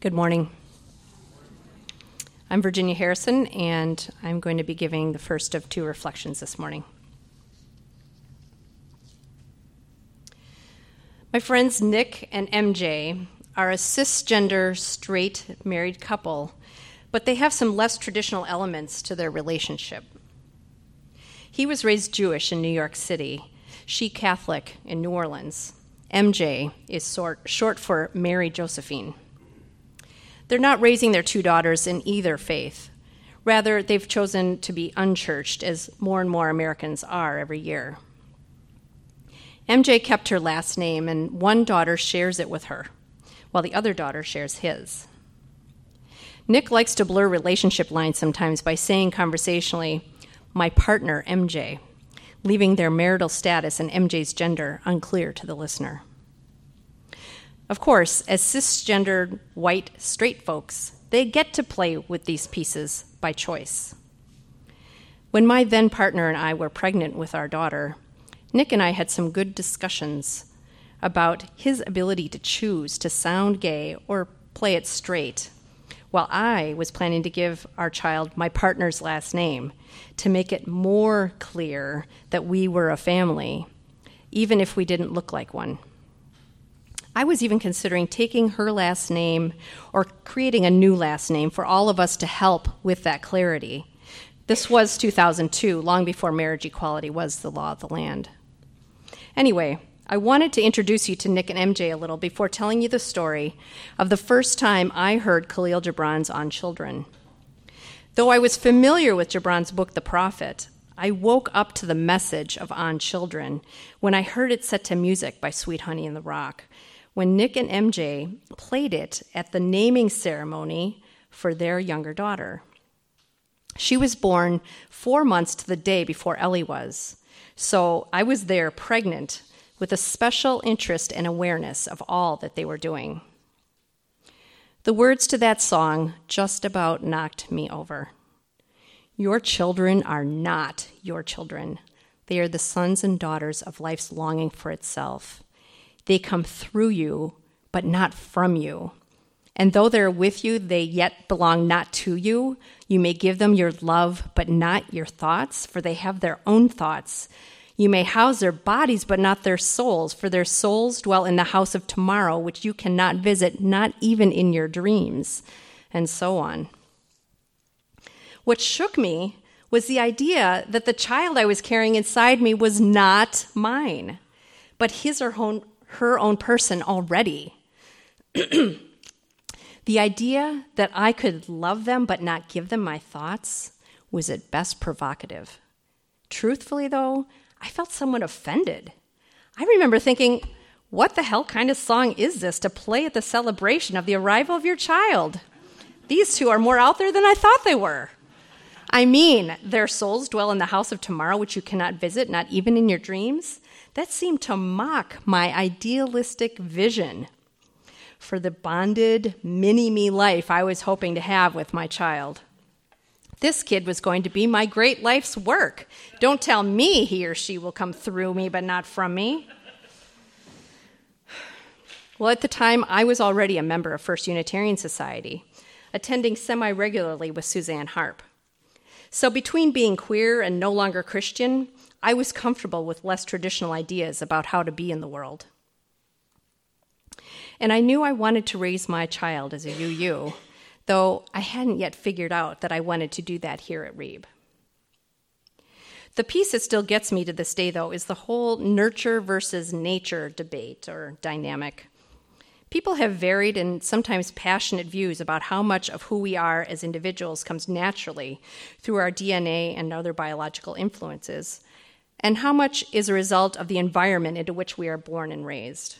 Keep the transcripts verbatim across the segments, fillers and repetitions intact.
Good morning. I'm Virginia Harrison, and I'm going to be giving the first of two reflections this morning. My friends Nick and M J are a cisgender, straight, married couple, but they have some less traditional elements to their relationship. He was raised Jewish in New York City, she Catholic in New Orleans. M J is short, short for Mary Josephine. They're not raising their two daughters in either faith. Rather, they've chosen to be unchurched, as more and more Americans are every year. M J kept her last name, and one daughter shares it with her, while the other daughter shares his. Nick likes to blur relationship lines sometimes by saying conversationally, "my partner, M J," leaving their marital status and M J's gender unclear to the listener. Of course, as cisgendered, white, straight folks, they get to play with these pieces by choice. When my then partner and I were pregnant with our daughter, Nick and I had some good discussions about his ability to choose to sound gay or play it straight, while I was planning to give our child my partner's last name to make it more clear that we were a family, even if we didn't look like one. I was even considering taking her last name or creating a new last name for all of us to help with that clarity. This was two thousand two, long before marriage equality was the law of the land. Anyway, I wanted to introduce you to Nick and M J a little before telling you the story of the first time I heard Khalil Gibran's On Children. Though I was familiar with Gibran's book, The Prophet, I woke up to the message of On Children when I heard it set to music by Sweet Honey in the Rock, when Nick and M J played it at the naming ceremony for their younger daughter. She was born four months to the day before Ellie was, so I was there pregnant with a special interest and awareness of all that they were doing. The words to that song just about knocked me over. Your children are not your children. They are the sons and daughters of life's longing for itself. They come through you, but not from you. And though they're with you, they yet belong not to you. You may give them your love, but not your thoughts, for they have their own thoughts. You may house their bodies, but not their souls, for their souls dwell in the house of tomorrow, which you cannot visit, not even in your dreams, and so on. What shook me was the idea that the child I was carrying inside me was not mine, but his or her her own person already. The idea that I could love them but not give them my thoughts was at best provocative. Truthfully, though, I felt somewhat offended. I remember thinking, what the hell kind of song is this to play at the celebration of the arrival of your child? These two are more out there than I thought they were. I mean, their souls dwell in the house of tomorrow, which you cannot visit, not even in your dreams. That seemed to mock my idealistic vision for the bonded mini-me life I was hoping to have with my child. This kid was going to be my great life's work. Don't tell me he or she will come through me, but not from me. Well, at the time, I was already a member of First Unitarian Society, attending semi-regularly with Suzanne Harp. So between being queer and no longer Christian, I was comfortable with less traditional ideas about how to be in the world. And I knew I wanted to raise my child as a U U, though I hadn't yet figured out that I wanted to do that here at Reeb. The piece that still gets me to this day, though, is the whole nurture versus nature debate or dynamic. People have varied and sometimes passionate views about how much of who we are as individuals comes naturally through our D N A and other biological influences, and how much is a result of the environment into which we are born and raised.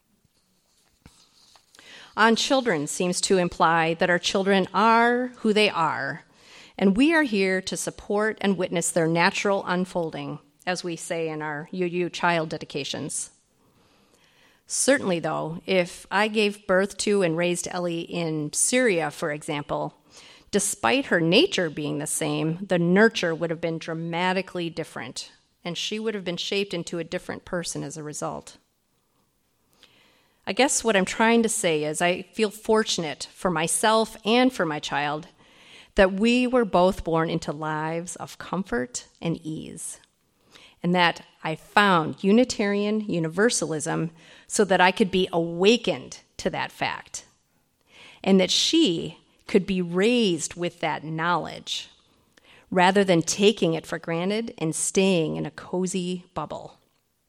On Children seems to imply that our children are who they are, and we are here to support and witness their natural unfolding, as we say in our U U child dedications. Certainly, though, if I gave birth to and raised Ellie in Syria, for example, despite her nature being the same, the nurture would have been dramatically different, and she would have been shaped into a different person as a result. I guess what I'm trying to say is I feel fortunate for myself and for my child that we were both born into lives of comfort and ease, and that I found Unitarian Universalism so that I could be awakened to that fact, and that she could be raised with that knowledge rather than taking it for granted and staying in a cozy bubble.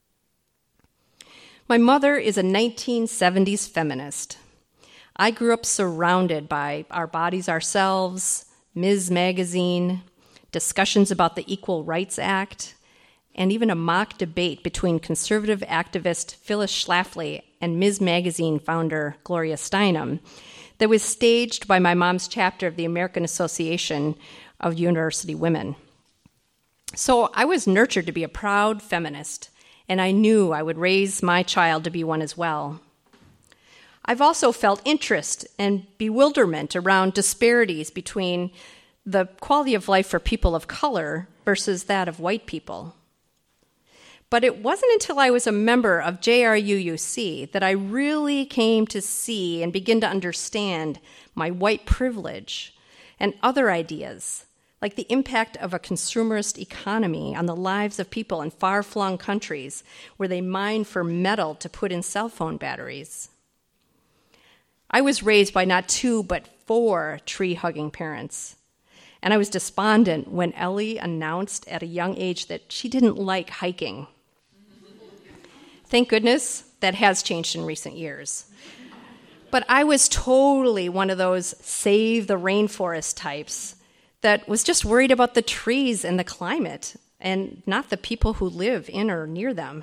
My mother is a nineteen seventies feminist. I grew up surrounded by Our Bodies Ourselves, Miz Magazine, discussions about the Equal Rights Act, and even a mock debate between conservative activist Phyllis Schlafly and Miz Magazine founder Gloria Steinem that was staged by my mom's chapter of the American Association of University Women. So I was nurtured to be a proud feminist, and I knew I would raise my child to be one as well. I've also felt interest and bewilderment around disparities between the quality of life for people of color versus that of white people. But it wasn't until I was a member of J R U U C that I really came to see and begin to understand my white privilege and other ideas, like the impact of a consumerist economy on the lives of people in far-flung countries where they mine for metal to put in cell phone batteries. I was raised by not two, but four tree-hugging parents. And I was despondent when Ellie announced at a young age that she didn't like hiking. Thank goodness that has changed in recent years. But I was totally one of those save the rainforest types that was just worried about the trees and the climate and not the people who live in or near them.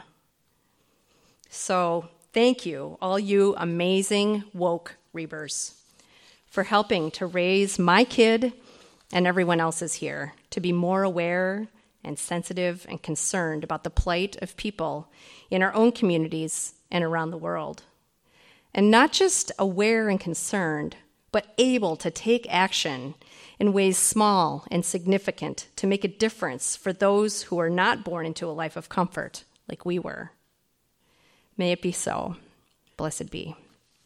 So thank you, all you amazing woke Reabers, for helping to raise my kid and everyone else's here to be more aware and sensitive and concerned about the plight of people in our own communities and around the world. And not just aware and concerned, but able to take action in ways small and significant to make a difference for those who are not born into a life of comfort like we were. May it be so. Blessed be.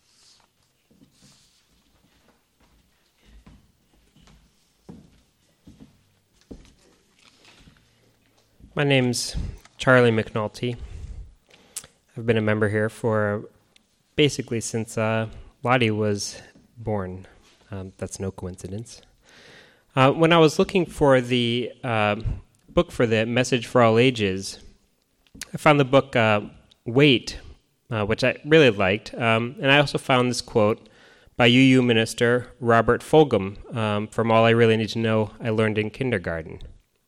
My name's Charlie McNulty. I've been a member here for basically since uh, Lottie was born. Um, that's no coincidence. Uh, when I was looking for the uh, book for the Message for All Ages, I found the book uh, Wait, uh, which I really liked. Um, and I also found this quote by U U minister Robert Fulghum um, from All I Really Need to Know I Learned in Kindergarten.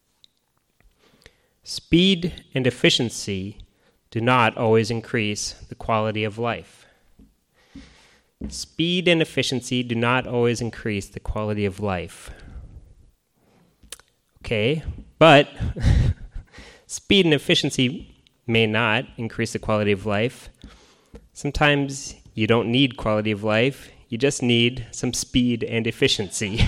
Speed and efficiency do not always increase the quality of life. Speed and efficiency do not always increase the quality of life. Okay, but speed and efficiency may not increase the quality of life. Sometimes you don't need quality of life, you just need some speed and efficiency.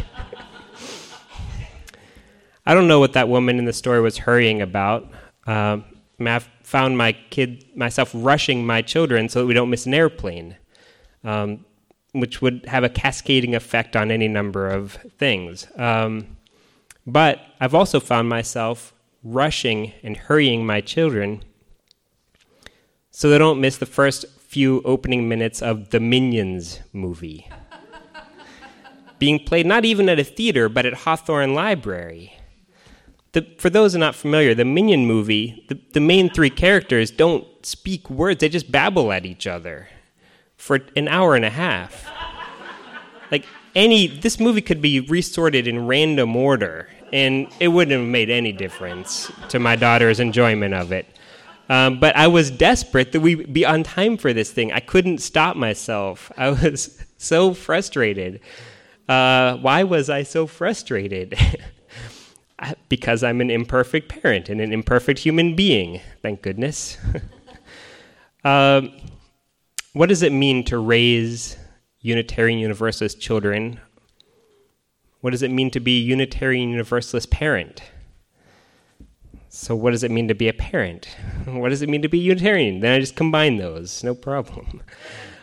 I don't know what that woman in the story was hurrying about. Um, I found my kid, myself rushing my children so that we don't miss an airplane, um, which would have a cascading effect on any number of things. Um, but I've also found myself rushing and hurrying my children so they don't miss the first few opening minutes of the Minions movie, being played not even at a theater, but at Hawthorne Library. The, for those who are not familiar, the Minion movie, the, the main three characters don't speak words. They just babble at each other for an hour and a half. Like any, this movie could be resorted in random order, and it wouldn't have made any difference to my daughter's enjoyment of it. Um, but I was desperate that we be on time for this thing. I couldn't stop myself. I was so frustrated. Uh, why was I so frustrated? Because I'm an imperfect parent and an imperfect human being, thank goodness. uh, what does it mean to raise Unitarian Universalist children? What does it mean to be a Unitarian Universalist parent? So what does it mean to be a parent? What does it mean to be Unitarian? Then I just combine those, no problem.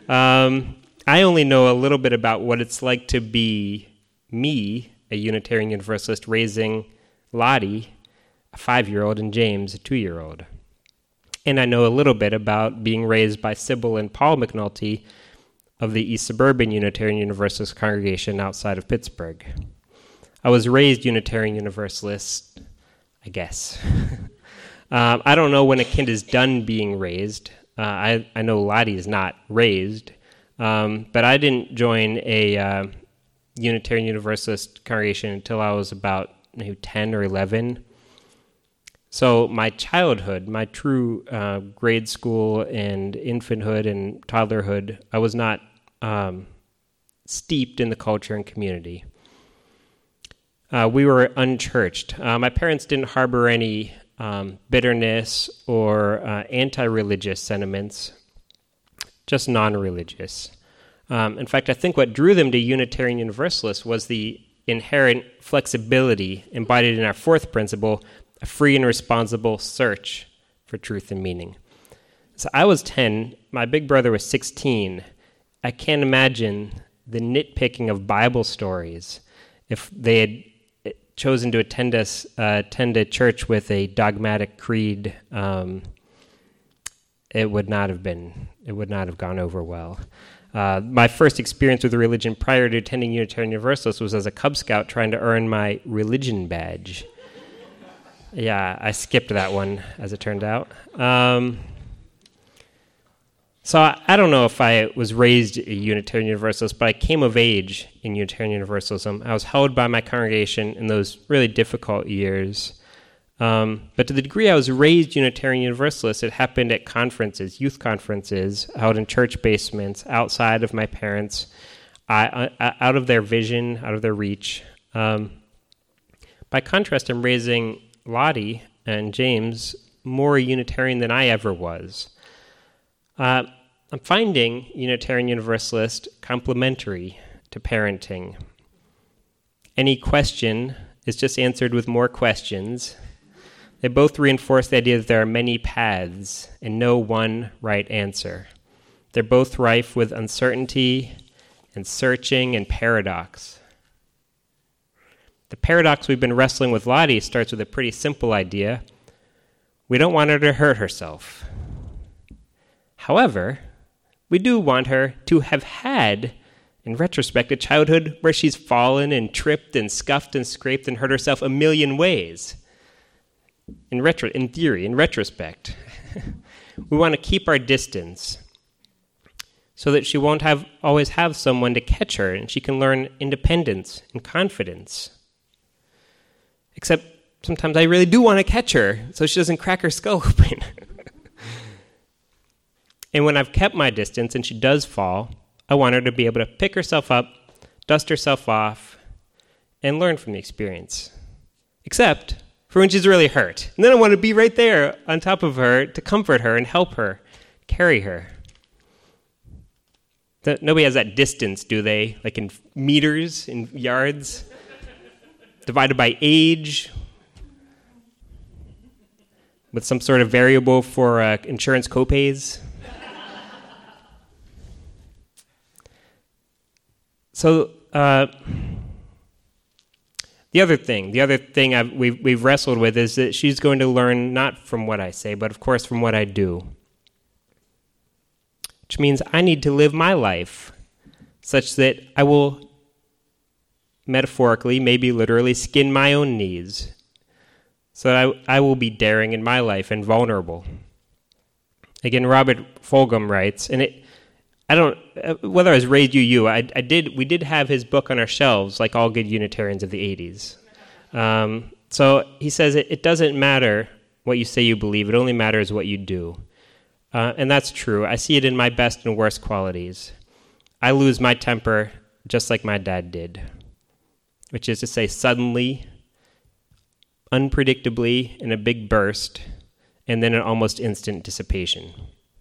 um, I only know a little bit about what it's like to be me, a Unitarian Universalist, raising Lottie, a five-year-old, and James, a two-year-old. And I know a little bit about being raised by Sybil and Paul McNulty of the East Suburban Unitarian Universalist congregation outside of Pittsburgh. I was raised Unitarian Universalist, I guess. um, I don't know when a kid is done being raised. Uh, I, I know Lottie is not raised, um, but I didn't join a uh, Unitarian Universalist congregation until I was about maybe ten or eleven. So my childhood, my true uh, grade school and infanthood and toddlerhood, I was not um, steeped in the culture and community. Uh, we were unchurched. Uh, my parents didn't harbor any um, bitterness or uh, anti-religious sentiments, just non-religious. Um, in fact, I think what drew them to Unitarian Universalists was the inherent flexibility embodied in our fourth principle, a free and responsible search for truth and meaning. So I was ten, my big brother was sixteen. I can't imagine the nitpicking of Bible stories if they had chosen to attend us, uh, attend a church with a dogmatic creed. Um, it would not have been, it would not have gone over well. Uh, my first experience with religion prior to attending Unitarian Universalist was as a Cub Scout trying to earn my religion badge. Yeah, I skipped that one, as it turned out. Um, so I, I don't know if I was raised a Unitarian Universalist, but I came of age in Unitarian Universalism. I was held by my congregation in those really difficult years. Um, but to the degree I was raised Unitarian Universalist, it happened at conferences, youth conferences, out in church basements, outside of my parents, I, I, out of their vision, out of their reach. Um, by contrast, I'm raising Lottie and James more Unitarian than I ever was. Uh, I'm finding Unitarian Universalist complementary to parenting. Any question is just answered with more questions. They both reinforce the idea that there are many paths and no one right answer. They're both rife with uncertainty and searching and paradox. The paradox we've been wrestling with Lottie starts with a pretty simple idea. We don't want her to hurt herself. However, we do want her to have had, in retrospect, a childhood where she's fallen and tripped and scuffed and scraped and hurt herself a million ways. In retro, in theory, in retrospect. We want to keep our distance so that she won't have always have someone to catch her and she can learn independence and confidence. Except sometimes I really do want to catch her so she doesn't crack her skull open. And when I've kept my distance and she does fall, I want her to be able to pick herself up, dust herself off, and learn from the experience. Except for when she's really hurt. And then I want to be right there on top of her to comfort her and help her, carry her. Nobody has that distance, do they? Like in meters, in yards? Divided by age, with some sort of variable for uh, insurance copays. So uh, the other thing, the other thing I've, we've, we've wrestled with is that she's going to learn not from what I say, but of course from what I do. Which means I need to live my life such that I will metaphorically, maybe literally, skin my own knees so that I, I will be daring in my life and vulnerable. Again, Robert Fulghum writes, and it, I don't, whether I was raised U U, I, I did, we did have his book on our shelves, like all good Unitarians of the eighties. Um, so he says, it, it doesn't matter what you say you believe, it only matters what you do. Uh, and that's true. I see it in my best and worst qualities. I lose my temper just like my dad did, which is to say suddenly, unpredictably, in a big burst, and then an almost instant dissipation.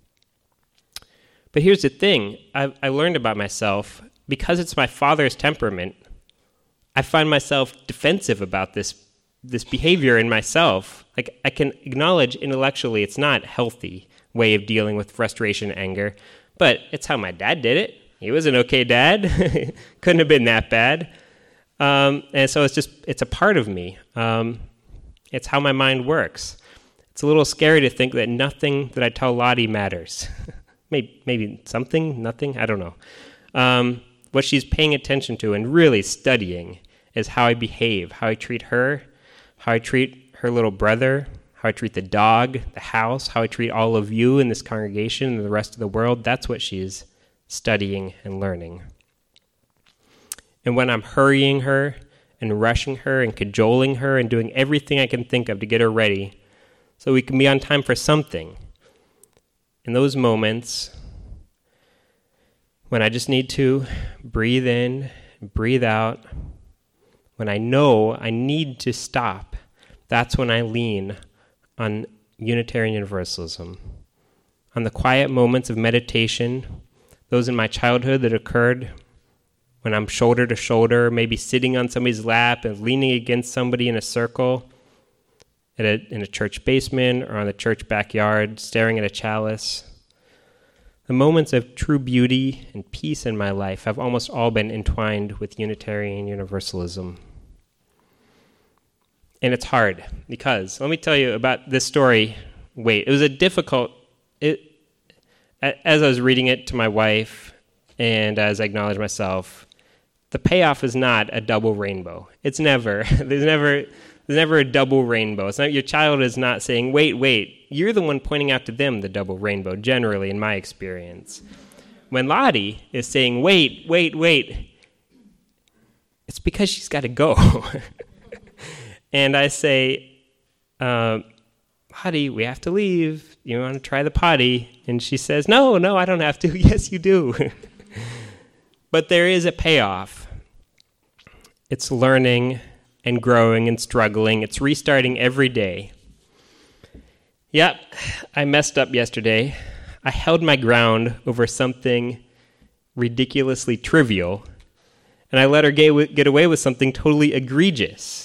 But here's the thing. I, I learned about myself. Because it's my father's temperament, I find myself defensive about this, this behavior in myself. Like, I can acknowledge intellectually it's not healthy way of dealing with frustration and anger, But it's how my dad did it. He was an okay dad. Couldn't have been that bad. Um, and so it's just, it's a part of me. Um, it's how my mind works. It's a little scary to think that nothing that I tell Lottie matters. maybe, maybe something, nothing, I don't know. Um, what she's paying attention to and really studying is how I behave, how I treat her, how I treat her little brother, how I treat the dog, the house, how I treat all of you in this congregation and the rest of the world. That's what she's studying and learning. And when I'm hurrying her and rushing her and cajoling her and doing everything I can think of to get her ready so we can be on time for something, in those moments when I just need to breathe in, breathe out, when I know I need to stop, that's when I lean on Unitarian Universalism, on the quiet moments of meditation, those in my childhood that occurred when I'm shoulder to shoulder, maybe sitting on somebody's lap and leaning against somebody in a circle at a, in a church basement or on the church backyard, staring at a chalice. The moments of true beauty and peace in my life have almost all been entwined with Unitarian Universalism. And it's hard because, let me tell you about this story. Wait, it was a difficult, it, as I was reading it to my wife and as I acknowledged myself, the payoff is not a double rainbow. It's never, there's never, there's never a double rainbow. It's not, your child is not saying, wait, wait, you're the one pointing out to them the double rainbow, generally, in my experience. When Lottie is saying, wait, wait, wait, it's because she's got to go. And I say, uh, Lottie, we have to leave. You want to try the potty? And she says, no, no, I don't have to. Yes, you do. But there is a payoff. It's learning and growing and struggling. It's restarting every day. Yep, I messed up yesterday. I held my ground over something ridiculously trivial, and I let her get away with something totally egregious.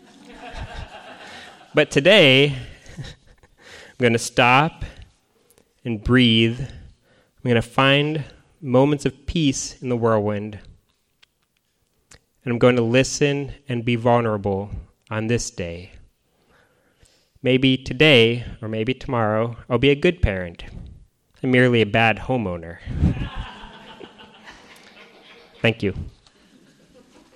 But today, I'm going to stop and breathe. I'm going to find moments of peace in the whirlwind. And I'm going to listen and be vulnerable on this day. Maybe today, or maybe tomorrow, I'll be a good parent. I'm merely a bad homeowner. Thank you.